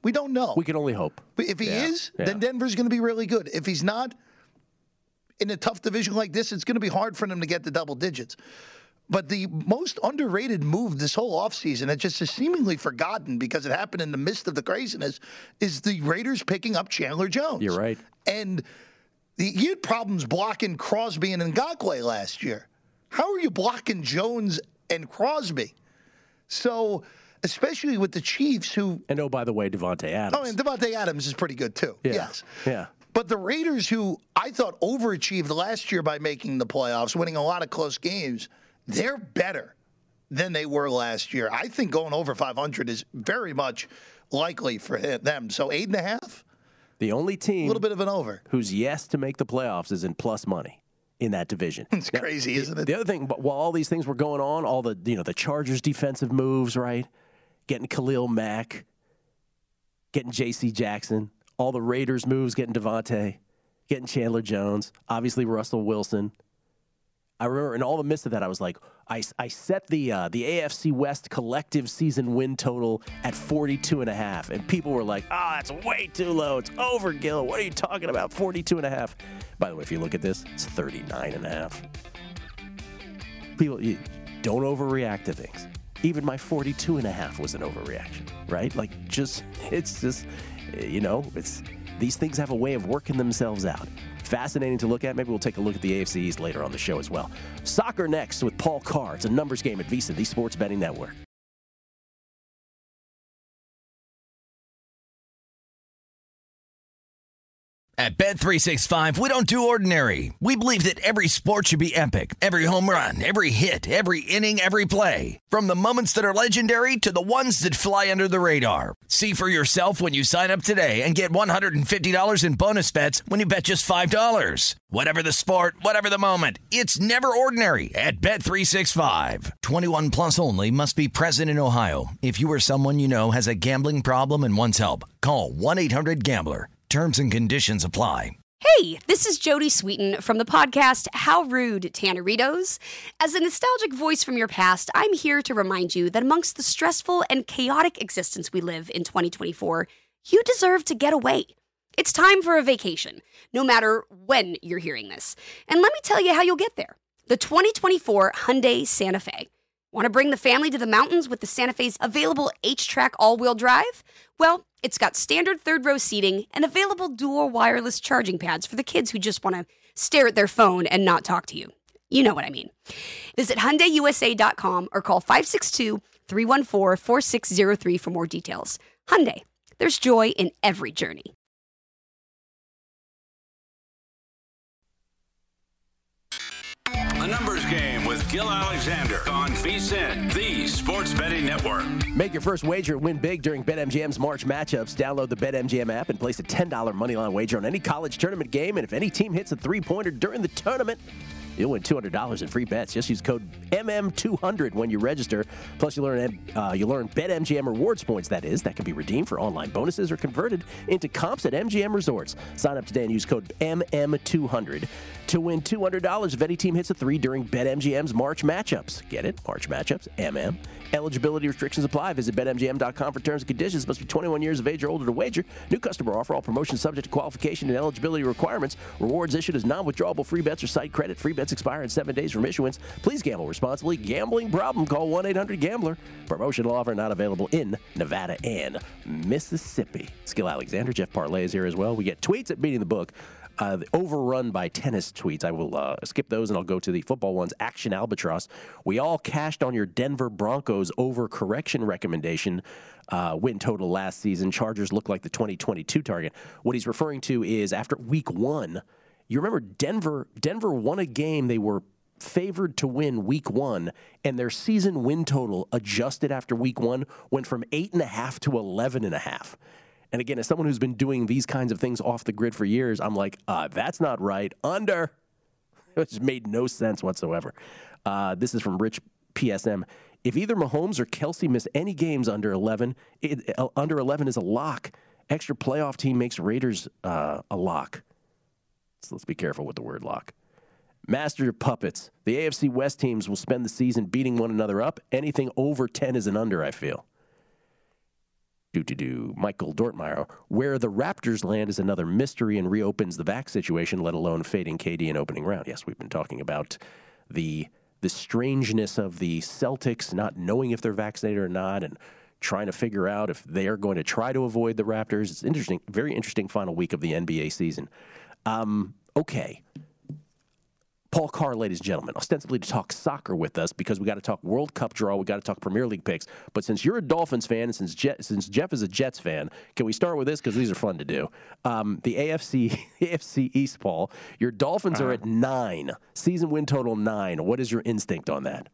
We don't know. We can only hope. But if he yeah. is, yeah. then Denver's going to be really good. If he's not, in a tough division like this, it's going to be hard for them to get to double digits. But the most underrated move this whole offseason, it just is seemingly forgotten because it happened in the midst of the craziness, is the Raiders picking up Chandler Jones. You're right. And the, you had problems blocking Crosby and Ngakoue last year. How are you blocking Jones and Crosby? So, especially with the Chiefs who... And oh, by the way, Devontae Adams. Oh, and Devontae Adams is pretty good too. Yeah. Yes. Yeah. But the Raiders, who I thought overachieved last year by making the playoffs, winning a lot of close games, they're better than they were last year. I think going over five hundred is very much likely for them. So eight and a half? The only team a little bit of an over who's yes to make the playoffs is in plus money in that division. It's now, crazy, isn't it? The other thing, while all these things were going on, all the you know the Chargers defensive moves, right? Getting Khalil Mack, getting J C Jackson, all the Raiders moves, getting Devontae, getting Chandler Jones, obviously Russell Wilson. I remember in all the midst of that, I was like, I, I set the uh, the A F C West collective season win total at forty-two and a half. And people were like, ah, oh, that's way too low. It's over, Gil. What are you talking about? forty-two and a half. By the way, if you look at this, it's thirty-nine and a half. People, you don't overreact to things. Even my forty-two and a half was an overreaction, right? Like, just, it's just, you know, it's these things have a way of working themselves out. Fascinating to look at. Maybe we'll take a look at the A F C East later on the show as well. Soccer next with Paul Carr. It's a numbers game at VSiN, the Sports Betting Network. At Bet three sixty-five, we don't do ordinary. We believe that every sport should be epic. Every home run, every hit, every inning, every play. From the moments that are legendary to the ones that fly under the radar. See for yourself when you sign up today and get one hundred fifty dollars in bonus bets when you bet just five dollars. Whatever the sport, whatever the moment, it's never ordinary at Bet three sixty-five. twenty-one plus only. Must be present in Ohio. If you or someone you know has a gambling problem and wants help, call one eight hundred gambler. Terms and conditions apply. Hey, this is Jodie Sweetin from the podcast How Rude, Tanneritos. As a nostalgic voice from your past, I'm here to remind you that amongst the stressful and chaotic existence we live in twenty twenty-four, you deserve to get away. It's time for a vacation, no matter when you're hearing this. And let me tell you how you'll get there. The twenty twenty-four Hyundai Santa Fe. Want to bring the family to the mountains with the Santa Fe's available H-Track all-wheel drive? Well, it's got standard third-row seating and available dual wireless charging pads for the kids who just want to stare at their phone and not talk to you. You know what I mean. Visit Hyundai U S A dot com or call five six two, three one four, four six zero three for more details. Hyundai, there's joy in every journey. A numbers game with Gil Alexander on VSiN, the Sports Betting Network. Make your first wager and win big during BetMGM's March matchups. Download the BetMGM app and place a ten dollars moneyline wager on any college tournament game. And if any team hits a three-pointer during the tournament, you'll win two hundred dollars in free bets. Just use code M M two hundred when you register. Plus, you learn uh, you learn BetMGM rewards points, that is, that can be redeemed for online bonuses or converted into comps at M G M resorts. Sign up today and use code M M two hundred to win two hundred dollars if any team hits a three during BetMGM's March matchups. Get it? March matchups, M M. Eligibility restrictions apply. Visit Bet M G M dot com for terms and conditions. Must be twenty-one years of age or older to wager. New customer offer. All promotions subject to qualification and eligibility requirements. Rewards issued as non-withdrawable free bets or site credit. Free bets expire in seven days from issuance. Please gamble responsibly. Gambling problem? Call one eight hundred gambler. Promotional offer not available in Nevada and Mississippi. Skill Alexander, Jeff Parlay is here as well. We get tweets at Beating the Book. Uh, overrun by tennis tweets. I will uh, skip those and I'll go to the football ones. Action Albatross. We all cashed on your Denver Broncos overcorrection recommendation. Uh, win total last season. Chargers look like the twenty twenty-two target. What he's referring to is after week one, you remember Denver, Denver won a game they were favored to win week one, and their season win total adjusted after week one went from eight and a half to eleven and a half. And again, as someone who's been doing these kinds of things off the grid for years, I'm like, uh, that's not right. Under. It just made no sense whatsoever. Uh, this is from Rich P S M. If either Mahomes or Kelsey miss any games under eleven, it, uh, under eleven is a lock. Extra playoff team makes Raiders uh, a lock. So let's be careful with the word lock. Master your puppets. The A F C West teams will spend the season beating one another up. Anything over ten is an under, I feel. do-do-do, Michael Dortmeyer. Where the Raptors land is another mystery and reopens the vac situation, let alone fading K D in opening round. Yes, we've been talking about the the strangeness of the Celtics not knowing if they're vaccinated or not and trying to figure out if they are going to try to avoid the Raptors. It's interesting, very interesting final week of the N B A season. Um, okay. Paul Carr, ladies and gentlemen, ostensibly to talk soccer with us because we got to talk World Cup draw, we got to talk Premier League picks. But since you're a Dolphins fan and since, Je- since Jeff is a Jets fan, can we start with this because these are fun to do? Um, the A F C A F C East, Paul, your Dolphins uh-huh. are at nine, season win total nine. What is your instinct on that?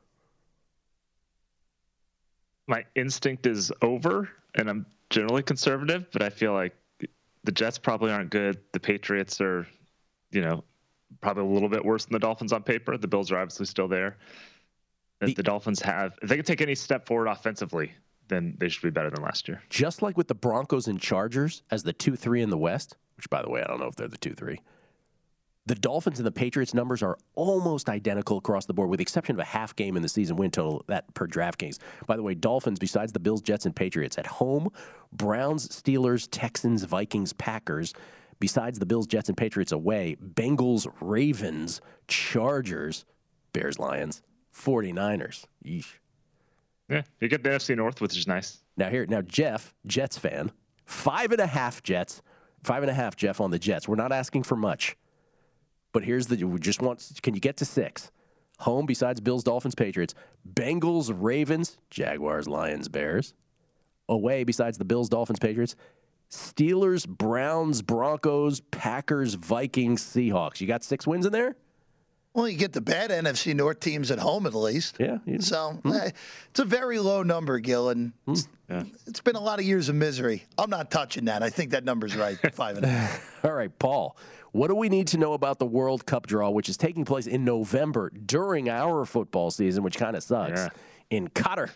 My instinct is over, and I'm generally conservative, but I feel like the Jets probably aren't good. The Patriots are, you know, probably a little bit worse than the Dolphins on paper. The Bills are obviously still there. The, the Dolphins have, if they can take any step forward offensively, then they should be better than last year. Just like with the Broncos and Chargers as the two three in the West, which, by the way, I don't know if they're the two three. The Dolphins and the Patriots numbers are almost identical across the board, with the exception of a half game in the season win total that per DraftKings. By the way, Dolphins, besides the Bills, Jets, and Patriots, at home, Browns, Steelers, Texans, Vikings, Packers. Besides the Bills, Jets, and Patriots away, Bengals, Ravens, Chargers, Bears, Lions, 49ers. Yeesh. Yeah, you get the N F C North, which is nice. Now here, now Jeff, Jets fan, five and a half Jets, five and a half Jeff on the Jets. We're not asking for much, but here's the, we just want, can you get to six? Home besides Bills, Dolphins, Patriots, Bengals, Ravens, Jaguars, Lions, Bears. Away besides the Bills, Dolphins, Patriots, Steelers, Browns, Broncos, Packers, Vikings, Seahawks. You got six wins in there? Well, you get the bad N F C North teams at home at least. Yeah. So hmm. eh, it's a very low number, Gil, and hmm. it's, yeah. it's been a lot of years of misery. I'm not touching that. I think that number's right, five and a half. All right, Paul, what do we need to know about the World Cup draw, which is taking place in November during our football season, which kind of sucks, yeah. in Qatar?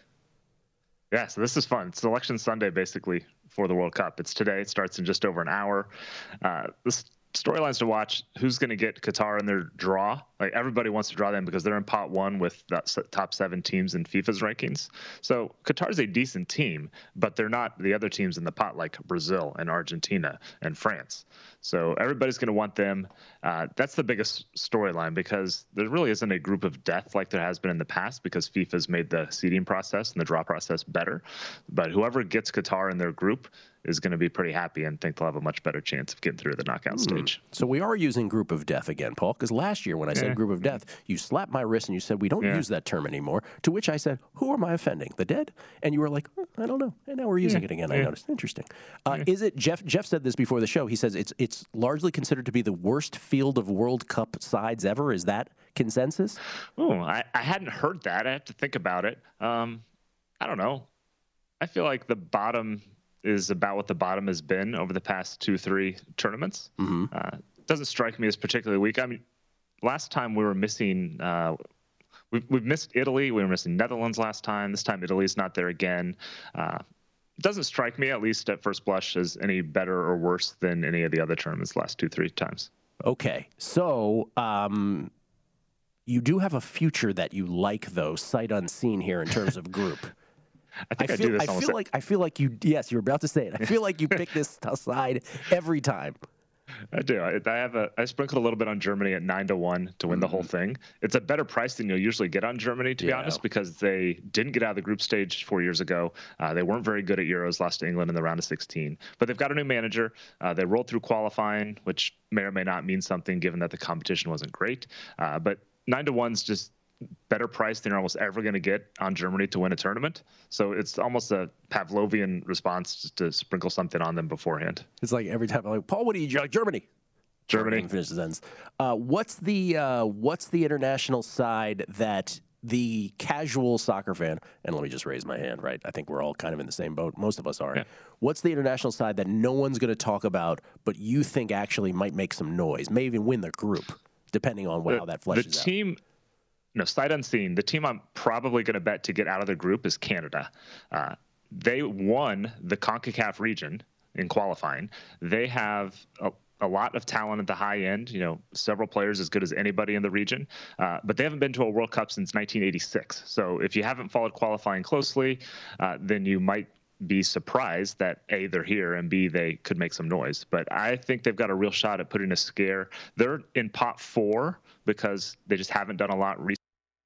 Yeah, so this is fun. It's Election Sunday, basically, for the World Cup. It's today. It starts in just over an hour. Uh, this storylines to watch: who's going to get Qatar in their draw? Like, everybody wants to draw them because they're in pot one with the top seven teams in FIFA's rankings. So Qatar's a decent team, but they're not the other teams in the pot like Brazil and Argentina and France. So everybody's going to want them. Uh, that's the biggest storyline because there really isn't a group of death like there has been in the past because FIFA's made the seeding process and the draw process better. But whoever gets Qatar in their group is going to be pretty happy and think they'll have a much better chance of getting through the knockout mm. stage. So we are using group of death again, Paul, because last year when I yeah. said group of death, you slapped my wrist and you said, we don't yeah. use that term anymore, to which I said, who am I offending? The dead? And you were like, oh, I don't know. And now we're using yeah. it again. Yeah. I noticed. Interesting. Uh, yeah. Is it, Jeff Jeff said this before the show, he says it's it's largely considered to be the worst field of World Cup sides ever. Is that consensus? Oh, I, I hadn't heard that. I have to think about it. Um, I don't know. I feel like the bottom is about what the bottom has been over the past two, three tournaments. Mm-hmm. Uh, doesn't strike me as particularly weak. I mean, last time we were missing, uh, we've, we've missed Italy. We were missing Netherlands last time. This time Italy's not there again. Uh, it doesn't strike me, at least at first blush, as any better or worse than any of the other tournaments the last two, three times. Okay. So um, you do have a future that you like, though, sight unseen here in terms of group. I think I, I feel, do this I feel like I feel like you. Yes, you were about to say it. I feel like you pick this side every time. I do. I, I have a. I sprinkled a little bit on Germany at nine to one to win mm-hmm. the whole thing. It's a better price than you'll usually get on Germany, to yeah. be honest, because they didn't get out of the group stage four years ago. Uh, they weren't very good at Euros. Lost to England in the round of sixteen. But they've got a new manager. Uh, they rolled through qualifying, which may or may not mean something, given that the competition wasn't great. Uh, but nine to one's just better price than you're almost ever going to get on Germany to win a tournament. So it's almost a Pavlovian response just to sprinkle something on them beforehand. It's like every time I'm like, Paul, what do you like? Germany. Germany. Germany finishes ends. Uh, what's the uh, what's the international side that the casual soccer fan, and let me just raise my hand, right? I think we're all kind of in the same boat. Most of us are. Yeah. What's the international side that no one's going to talk about, but you think actually might make some noise, may even win the group, depending on the, how that fleshes the team, out? No, sight unseen, the team I'm probably going to bet to get out of the group is Canada. Uh, they won the CONCACAF region in qualifying. They have a, a lot of talent at the high end, you know, several players as good as anybody in the region, uh, but they haven't been to a World Cup since nineteen eighty-six. So if you haven't followed qualifying closely, uh, then you might be surprised that A, they're here, and B, they could make some noise. But I think they've got a real shot at putting a scare. They're in pot four because they just haven't done a lot recently.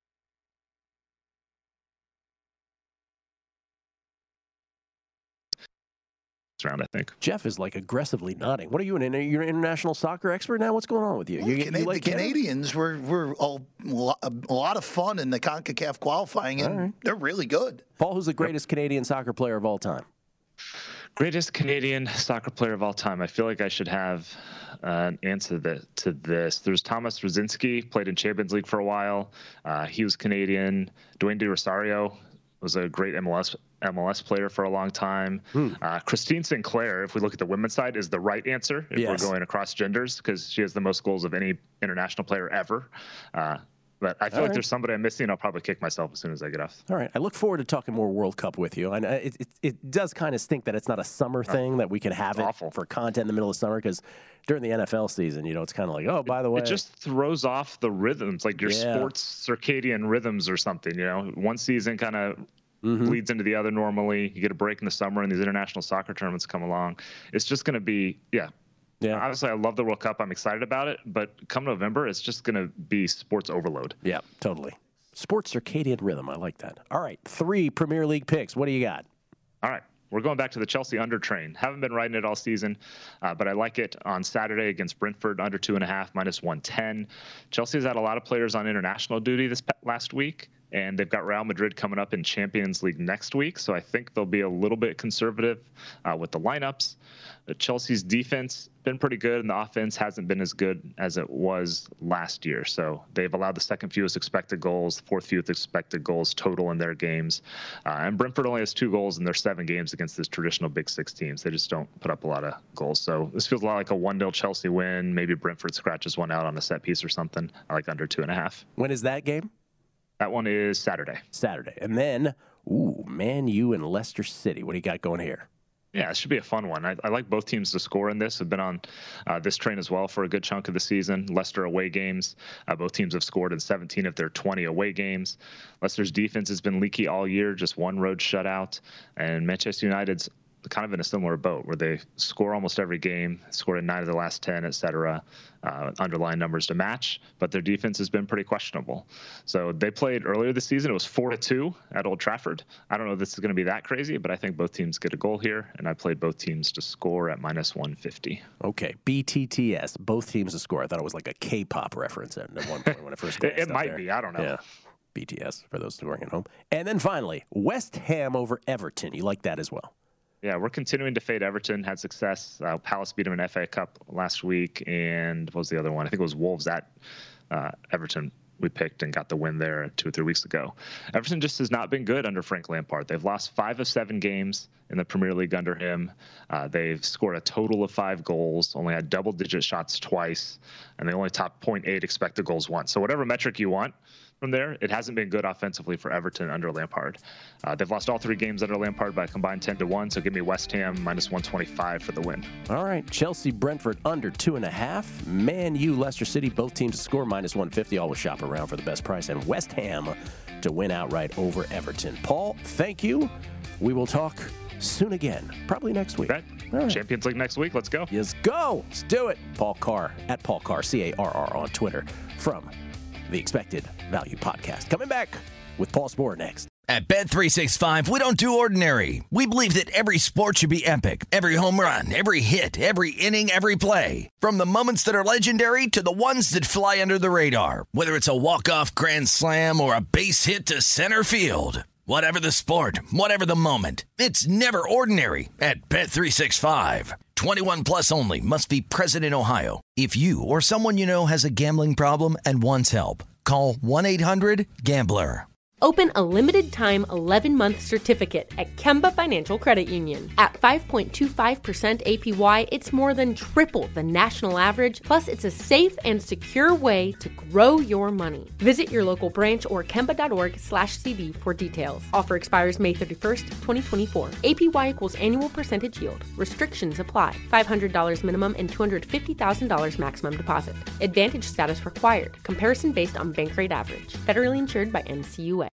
Round, I think. Jeff is like aggressively nodding. What are you, an you're an international soccer expert now? What's going on with you? Well, you, Cana- you like the Canadians were were all, a lot of fun in the CONCACAF qualifying, and right. they're really good. Paul, who's the greatest yep. Canadian soccer player of all time? Greatest Canadian soccer player of all time. I feel like I should have uh, an answer that, to this. There's Thomas Rosiński, played in Champions League for a while. Uh, he was Canadian. Dwayne De Rosario was a great M L S M L S player for a long time. Hmm. Uh, Christine Sinclair, if we look at the women's side, is the right answer if yes. we're going across genders, because she has the most goals of any international player ever. Uh, but I feel All like right. there's somebody I'm missing. I'll probably kick myself as soon as I get off. All right. I look forward to talking more World Cup with you. And it, it, it does kind of stink that it's not a summer thing, oh, that we can have it awful. for content in the middle of summer, because during the N F L season, you know, it's kind of like, oh, by the way. It just throws off the rhythms, like your yeah. sports circadian rhythms or something, you know. One season kind of Mm-hmm. bleeds into the other normally. You get a break in the summer, and these international soccer tournaments come along. It's just going to be, yeah. Yeah. Obviously, I love the World Cup. I'm excited about it. But come November, it's just going to be sports overload. Yeah, totally. Sports circadian rhythm. I like that. All right. Three Premier League picks. What do you got? All right. We're going back to the Chelsea under train. Haven't been riding it all season, uh, but I like it on Saturday against Brentford, under two and a half, minus one ten. Chelsea's had a lot of players on international duty this last week, and they've got Real Madrid coming up in Champions League next week, so I think they'll be a little bit conservative uh, with the lineups. But Chelsea's defense been pretty good, and the offense hasn't been as good as it was last year. So they've allowed the second fewest expected goals, the fourth fewest expected goals total in their games. Uh, and Brentford only has two goals in their seven games against this traditional Big Six teams. They just don't put up a lot of goals. So this feels a lot like a one nil Chelsea win. Maybe Brentford scratches one out on a set piece or something. I like under two and a half. When is that game? That one is Saturday. Saturday. And then, ooh, Man U and Leicester City. What do you got going here? Yeah, it should be a fun one. I, I like both teams to score in this. I've been on uh, this train as well for a good chunk of the season. Leicester away games. Uh, both teams have scored in seventeen of their twenty away games. Leicester's defense has been leaky all year, just one road shutout. And Manchester United's kind of in a similar boat where they score almost every game, scored in nine of the last ten, et cetera. Uh, underlying numbers to match, but their defense has been pretty questionable. So they played earlier this season. It was four to two at Old Trafford. I don't know if this is going to be that crazy, but I think both teams get a goal here, and I played both teams to score at minus one fifty. Okay, B T T S, both teams to score. I thought it was like a K-pop reference at one point when it first came. It, it might there. be. I don't know. Yeah. B T S for those who are at home. And then finally, West Ham over Everton. You like that as well? Yeah, we're continuing to fade Everton. Had success. Uh, Palace beat them in F A Cup last week, and what was the other one? I think it was Wolves at uh, Everton. We picked and got the win there two or three weeks ago. Everton just has not been good under Frank Lampard. They've lost five of seven games in the Premier League under him. Uh, they've scored a total of five goals, only had double-digit shots twice, and they only top zero point eight expected goals once. So whatever metric you want from there, it hasn't been good offensively for Everton under Lampard. Uh, they've lost all three games under Lampard by a combined ten to one, so give me West Ham minus one twenty-five for the win. All right, Chelsea, Brentford under two and a half. Man U, Leicester City, both teams to score minus one fifty. Always shop around for the best price. And West Ham to win outright over Everton. Paul, thank you. We will talk soon again, probably next week. Right. Right. Champions League next week. Let's go. Yes, go. Let's do it. Paul Carr, at Paul Carr, C A R R on Twitter, from the Expected Value Podcast. Coming back with Paul Sporer next. At Bet three sixty-five, we don't do ordinary. We believe that every sport should be epic. Every home run, every hit, every inning, every play. From the moments that are legendary to the ones that fly under the radar. Whether it's a walk-off grand slam or a base hit to center field. Whatever the sport, whatever the moment. It's never ordinary at Bet three sixty-five. twenty-one plus only. Must be present in Ohio. If you or someone you know has a gambling problem and wants help, call one eight hundred gambler. Open a limited-time eleven-month certificate at Kemba Financial Credit Union. At five point two five percent A P Y, it's more than triple the national average, plus it's a safe and secure way to grow your money. Visit your local branch or kemba.org slash CD for details. Offer expires May thirty-first, twenty twenty-four. A P Y equals annual percentage yield. Restrictions apply. five hundred dollars minimum and two hundred fifty thousand dollars maximum deposit. Advantage status required. Comparison based on bank rate average. Federally insured by N C U A.